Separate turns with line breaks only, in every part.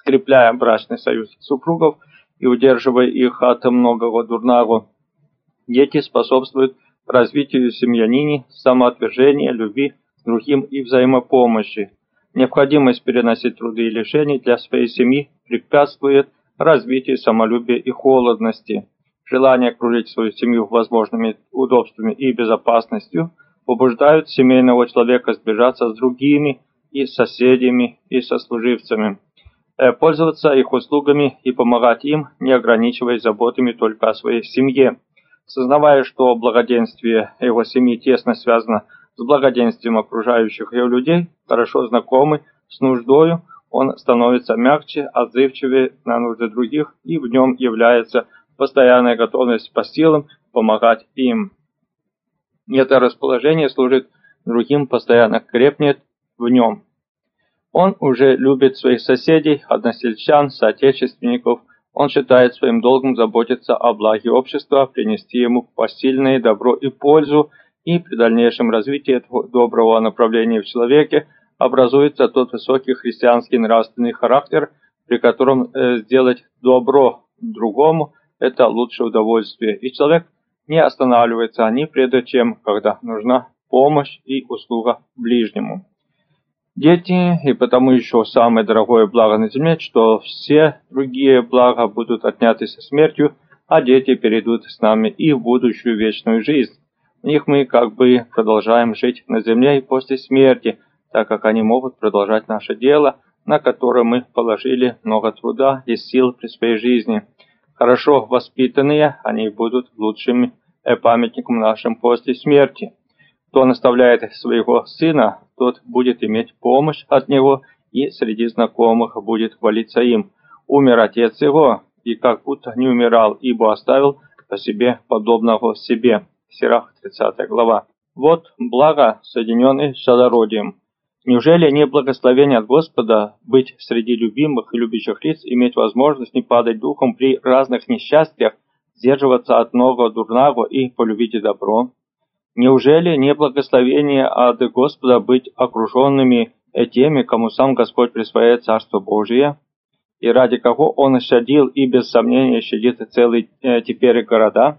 скрепляя брачный союз супругов и удерживая их от многого дурного. Дети способствуют развитию семьянини, самоотвержения, любви к другим и взаимопомощи. Необходимость переносить труды и лишения для своей семьи препятствует развитию самолюбия и холодности. Желание окружить свою семью возможными удобствами и безопасностью побуждают семейного человека сближаться с другими и соседями, и сослуживцами, пользоваться их услугами и помогать им, не ограничиваясь заботами только о своей семье. Сознавая, что благоденствие его семьи тесно связано с благоденствием окружающих его людей, хорошо знакомый с нуждою, он становится мягче, отзывчивее на нужды других, и в нем является постоянная готовность по силам помогать им. Это расположение служит другим, постоянно крепнет в нем. Он уже любит своих соседей, односельчан, соотечественников. Он считает своим долгом заботиться о благе общества, принести ему посильное добро и пользу, и при дальнейшем развитии этого доброго направления в человеке образуется тот высокий христианский нравственный характер, при котором сделать добро другому – это лучшее удовольствие, и человек не останавливается ни прежде чем, когда нужна помощь и услуга ближнему. Дети, и потому еще самое дорогое благо на земле, что все другие блага будут отняты со смертью, а дети перейдут с нами и в будущую вечную жизнь. В них мы как бы продолжаем жить на земле и после смерти, так как они могут продолжать наше дело, на которое мы положили много труда и сил при своей жизни. Хорошо воспитанные, они будут лучшим памятником нашим после смерти. Кто наставляет своего сына, тот будет иметь помощь от него и среди знакомых будет хвалиться им. Умер отец его, и как будто не умирал, ибо оставил по себе подобного себе. Сирах, 30 глава. Вот благо, соединенный с чадородием. Неужели не благословение от Господа быть среди любимых и любящих лиц, иметь возможность не падать духом при разных несчастьях, сдерживаться от многого дурного и полюбить добро? Неужели не благословение от Господа быть окруженными теми, кому сам Господь присвояет Царство Божие, и ради кого Он щадил и без сомнения щадит целые теперь города?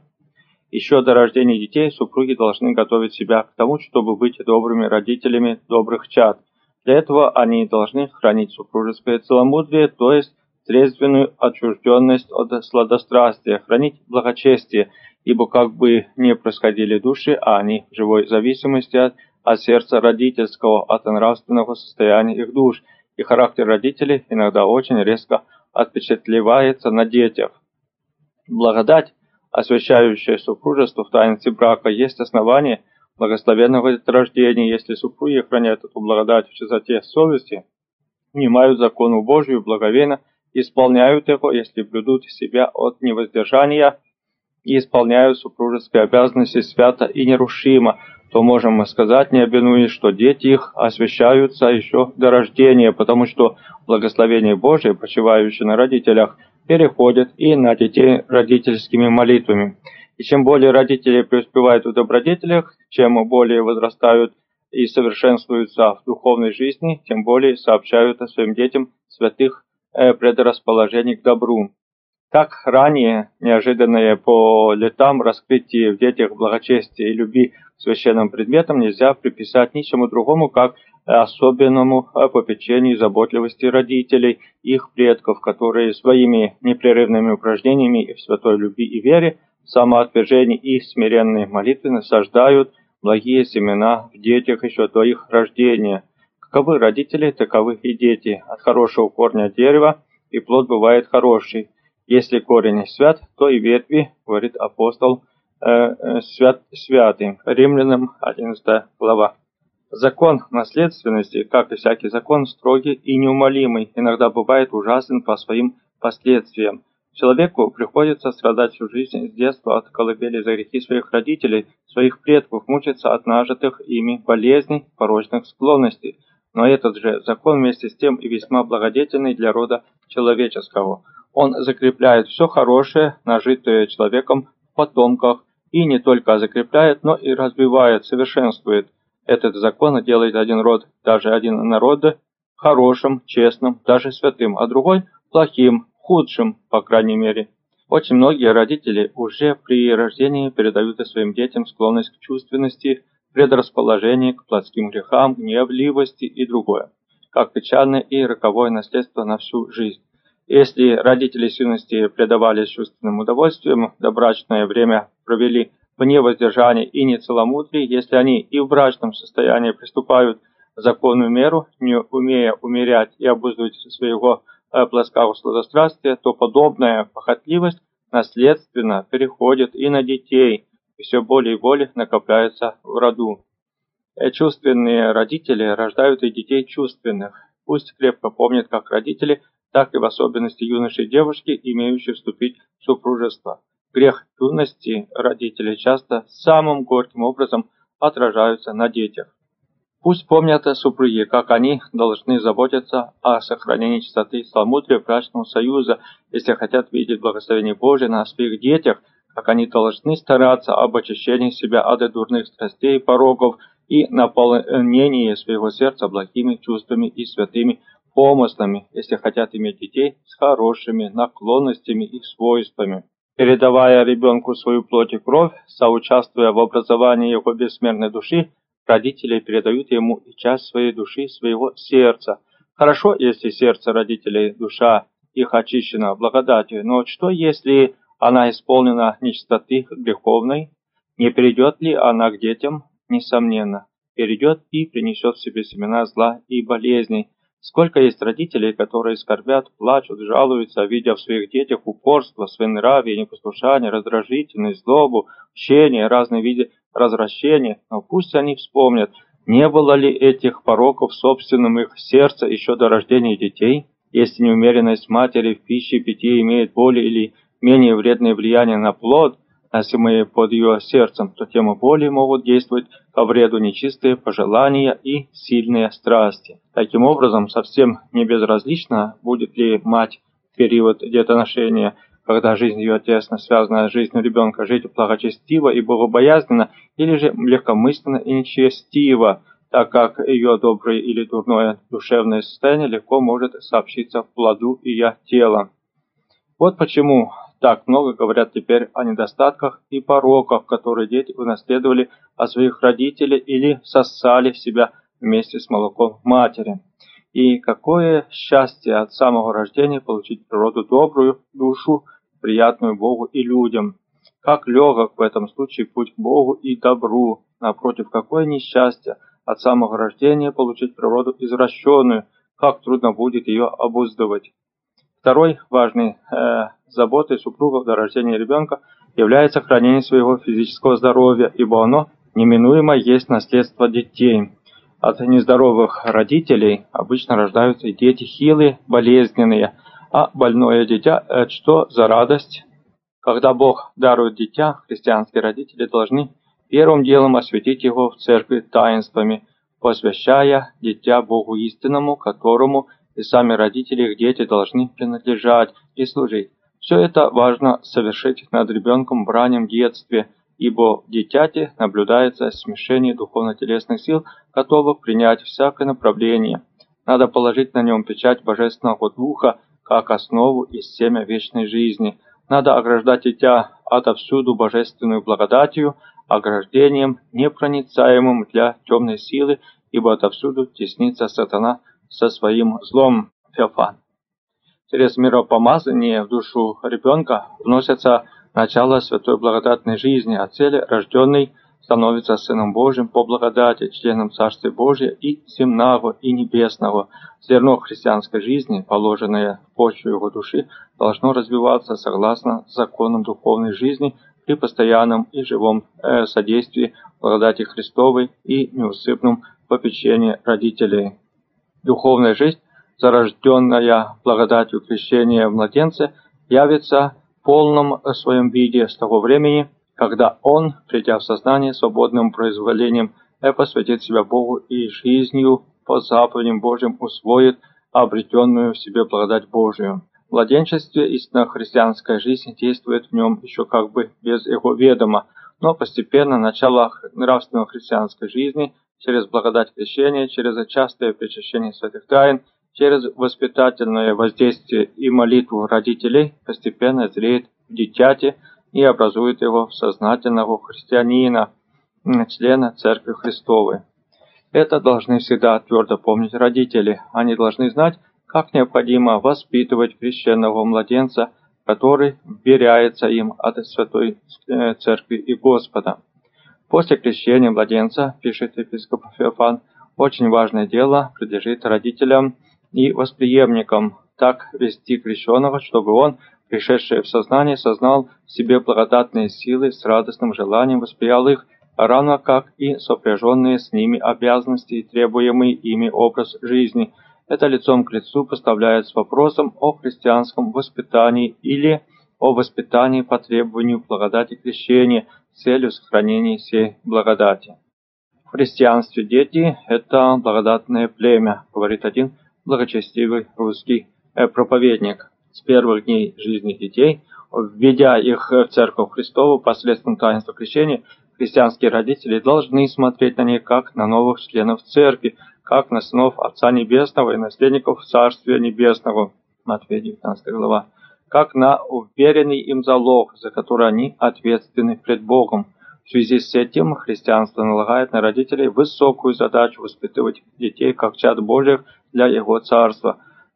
Еще до рождения детей супруги должны готовить себя к тому, чтобы быть добрыми родителями добрых чад. Для этого они должны хранить супружеское целомудрие, то есть трезвенную отчужденность от сладострастия, хранить благочестие, ибо как бы не происходили души, а они в живой зависимости от сердца родительского, от нравственного состояния их душ, и характер родителей иногда очень резко отпечатлевается на детях. Благодать, освящающая супружество в таинстве брака, есть основание благословенного рождения, если супруги хранят эту благодать в чистоте совести, внимают закону Божию благовейно, исполняют его, если блюдут себя от невоздержания и исполняют супружеские обязанности свято и нерушимо, то можем мы сказать, не обвинуясь, что дети их освящаются еще до рождения, потому что благословение Божие, почивающее на родителях, переходит и на детей родительскими молитвами. И чем более родители преуспевают в добродетелях, чем более возрастают и совершенствуются в духовной жизни, тем более сообщают своим детям святых предрасположений к добру. Так ранее неожиданное по летам раскрытие в детях благочестия и любви к священным предметам нельзя приписать ничему другому, как особенному попечению и заботливости родителей, их предков, которые своими непрерывными упражнениями в святой любви и вере, самоотвержении и смиренной молитве насаждают благие семена в детях еще до их рождения. Каковы родители, таковы и дети. От хорошего корня дерева и плод бывает хороший. Если корень свят, то и ветви, говорит апостол, святый. Римлянам 11 глава. Закон наследственности, как и всякий закон, строгий и неумолимый, иногда бывает ужасен по своим последствиям. Человеку приходится страдать всю жизнь с детства от колыбели за грехи своих родителей, своих предков, мучиться от нажитых ими болезней, порочных склонностей. Но этот же закон вместе с тем и весьма благодетельный для рода человеческого. Он закрепляет все хорошее, нажитое человеком в потомках, и не только закрепляет, но и развивает, совершенствует. Этот закон делает один род, даже один народ, хорошим, честным, даже святым, а другой плохим, худшим, по крайней мере. Очень многие родители уже при рождении передают своим детям склонность к чувственности, предрасположение к плотским грехам, гневливости и другое, как печальное и роковое наследство на всю жизнь. Если родители с юности предавались чувственным удовольствиям, добрачное время провели в невоздержании и нецеломудрии, если они и в брачном состоянии приступают к законную меру, не умея умерять и обуздывать своего плотского сладострастия, то подобная похотливость наследственно переходит и на детей, и все более и более накопляется в роду. Чувственные родители рождают и детей чувственных. Пусть крепко помнят как родители, так и в особенности юноши и девушки, имеющие вступить в супружество. Грех юности родителей часто самым горьким образом отражаются на детях. Пусть помнят супруги, как они должны заботиться о сохранении чистоты и целомудрия брачного союза, если хотят видеть благословение Божие на своих детях, как они должны стараться об очищении себя от дурных страстей и пороков и наполнении своего сердца благими чувствами и святыми помыслами, если хотят иметь детей с хорошими наклонностями и свойствами. Передавая ребенку свою плоть и кровь, соучаствуя в образовании его бессмертной души, родители передают ему и часть своей души, своего сердца. Хорошо, если сердце родителей, душа их очищена благодатью, но что если она исполнена нечистоты греховной? Не перейдет ли она к детям? Несомненно, перейдет и принесет в себе семена зла и болезней. Сколько есть родителей, которые скорбят, плачут, жалуются, видя в своих детях упорство, своенравие, непослушание, раздражительность, злобу, мщение, разные виды развращения. Но пусть они вспомнят, не было ли этих пороков в собственном их сердце еще до рождения детей? Если неумеренность матери в пище и питье имеет более или менее вредное влияние на плод, носимые под ее сердцем, то тем более могут действовать ко вреду нечистые пожелания и сильные страсти. Таким образом, совсем не безразлично, будет ли мать в период детоношения, когда жизнь ее тесно связана с жизнью ребенка, жить благочестиво и богобоязненно, или же легкомысленно и нечестиво, так как ее доброе или дурное душевное состояние легко может сообщиться в плоду ее тела. Вот почему так много говорят теперь о недостатках и пороках, которые дети унаследовали от своих родителей или сосали в себя вместе с молоком матери. И какое счастье от самого рождения получить природу добрую, душу, приятную Богу и людям. Как легок в этом случае путь к Богу и добру. Напротив, какое несчастье от самого рождения получить природу извращенную, как трудно будет ее обуздывать. Второй важной заботой супругов до рождения ребенка является хранение своего физического здоровья, ибо оно неминуемо есть наследство детей. От нездоровых родителей обычно рождаются и дети хилые, болезненные, а больное дитя – это что за радость? Когда Бог дарует дитя, христианские родители должны первым делом осветить его в церкви таинствами, посвящая дитя Богу истинному, которому и сами родители, их дети должны принадлежать и служить. Все это важно совершить над ребенком в раннем детстве, ибо в дитяте наблюдается смешение духовно-телесных сил, готовых принять всякое направление. Надо положить на нем печать Божественного Духа, как основу и семя вечной жизни. Надо ограждать дитя отовсюду божественную благодатью, ограждением, непроницаемым для темной силы, ибо отовсюду теснится сатана со своим злом. Феофан. Через миропомазание в душу ребенка вносится начало святой благодатной жизни, а цель рожденный становится Сыном Божьим по благодати, членом Царствия Божия и земного, и небесного. Зерно христианской жизни, положенное в почву его души, должно развиваться согласно законам духовной жизни при постоянном и живом содействии благодати Христовой и неусыпном попечении родителей. Духовная жизнь, зарожденная благодатью крещения в младенце, явится в полном своем виде с того времени, когда он, придя в сознание свободным произволением, посвятит себя Богу и жизнью по заповедям Божьим усвоит обретенную в себе благодать Божию. В младенчестве истинно христианская жизнь действует в нем еще как бы без его ведома, но постепенно начало нравственно христианской жизни через благодать крещения, через частое причащение святых тайн, через воспитательное воздействие и молитву родителей постепенно зреет в дитяти и образует его в сознательного христианина, члена Церкви Христовой. Это должны всегда твердо помнить родители. Они должны знать, как необходимо воспитывать крещенного младенца, который вверяется им от Святой Церкви и Господа. После крещения младенца, пишет епископ Феофан, очень важное дело принадлежит родителям и восприемникам так вести крещенного, чтобы он, пришедший в сознание, сознал в себе благодатные силы, с радостным желанием восприял их, равно как и сопряженные с ними обязанности и требуемый ими образ жизни. Это лицом к лицу поставляет с вопросом о христианском воспитании или о воспитании по требованию благодати крещения с целью сохранения сей благодати. В христианстве дети – это благодатное племя, говорит один благочестивый русский проповедник. С первых дней жизни детей, введя их в Церковь Христову посредством таинства крещения, христианские родители должны смотреть на них как на новых членов Церкви, как на сынов Отца Небесного и наследников Царствия Небесного, Матфея 19 глава, как на уверенный им залог, за который они ответственны пред Богом. В связи с этим христианство налагает на родителей высокую задачу воспитывать детей как чад Божьих для Его Царства.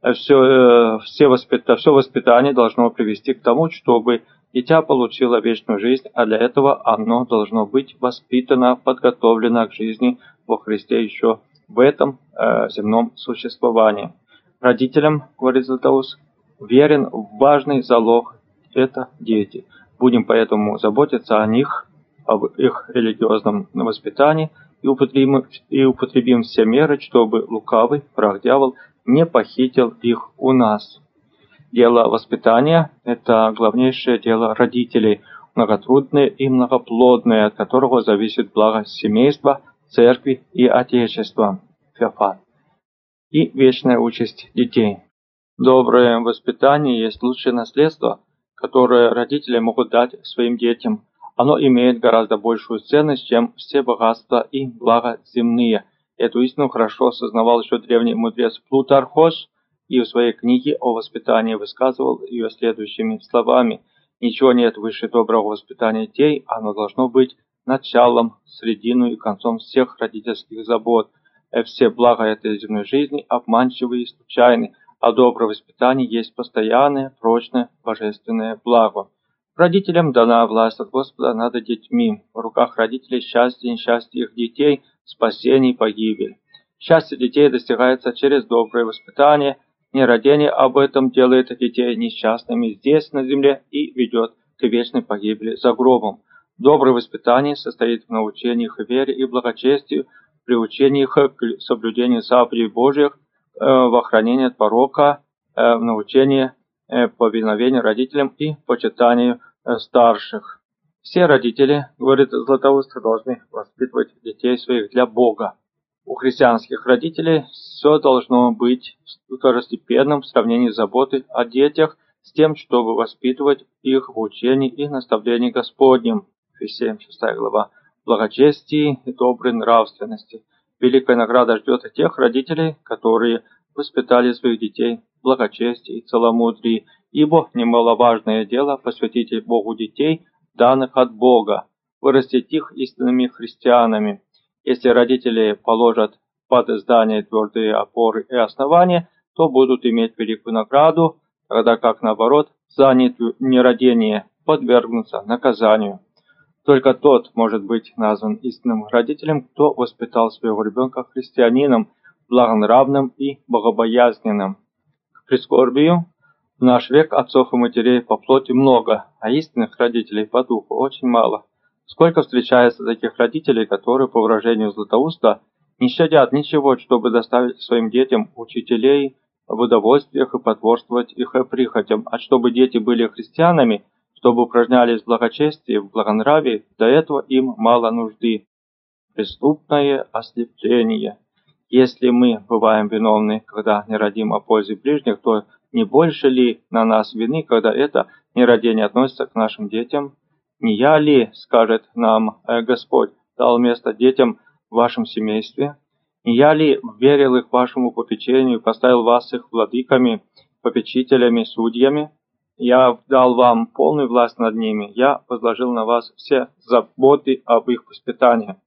Все воспитание должно привести к тому, чтобы дитя получило вечную жизнь, а для этого оно должно быть воспитано, подготовлено к жизни во Христе еще в этом земном существовании. Родителям, говорит Златоуст, верен важный залог – это дети. Будем поэтому заботиться о них, об их религиозном воспитании и употребим все меры, чтобы лукавый враг дьявол не похитил их у нас. Дело воспитания – это главнейшее дело родителей, многотрудное и многоплодное, от которого зависит благо семейства, церкви и отечества. Феофан. И вечная участь детей. Доброе воспитание есть лучшее наследство, которое родители могут дать своим детям. Оно имеет гораздо большую ценность, чем все богатства и блага земные. Эту истину хорошо осознавал еще древний мудрец Плутархос, и в своей книге о воспитании высказывал ее следующими словами: «Ничего нет выше доброго воспитания детей, оно должно быть началом, срединой и концом всех родительских забот. Все блага этой земной жизни обманчивы и случайны, а доброе воспитание есть постоянное, прочное, божественное благо». Родителям дана власть от Господа над детьми. В руках родителей счастье и несчастье их детей, спасение и погибель. Счастье детей достигается через доброе воспитание. Нерадение об этом делает детей несчастными здесь, на земле, и ведет к вечной погибели за гробом. Доброе воспитание состоит в научении их вере и благочестию, приучении их к соблюдению заповедей Божьих, в охранении от порока, в научении повиновению родителям и почитанию старших. Все родители, говорит Златоуст, должны воспитывать детей своих для Бога. У христианских родителей все должно быть второстепенным в сравнении с заботой о детях с тем, чтобы воспитывать их в учении и наставлении Господнем. Ефесянам 6 глава. Благочестии и доброй нравственности. Великая награда ждет и тех родителей, которые воспитали своих детей в благочестии и целомудрии, ибо немаловажное дело посвятить Богу детей, данных от Бога, вырастить их истинными христианами. Если родители положат под здание твердые опоры и основания, то будут иметь великую награду, тогда как наоборот, за нерадение подвергнутся наказанию. Только тот может быть назван истинным родителем, кто воспитал своего ребенка христианином, благонравным и богобоязненным. К прискорбию, в наш век отцов и матерей по плоти много, а истинных родителей по духу очень мало. Сколько встречается таких родителей, которые, по выражению Златоуста, не щадят ничего, чтобы доставить своим детям учителей в удовольствиях и потворствовать их прихотям, а чтобы дети были христианами, чтобы упражнялись в благочестии, в благонравии, до этого им мало нужды. Преступное ослепление. Если мы бываем виновны, когда не родим о пользе ближних, то не больше ли на нас вины, когда это нерадение относится к нашим детям? Не я ли, скажет нам Господь, дал место детям в вашем семействе? Не я ли верил их вашему попечению, поставил вас их владыками, попечителями, судьями? Я дал вам полную власть над ними, я возложил на вас все заботы об их воспитании.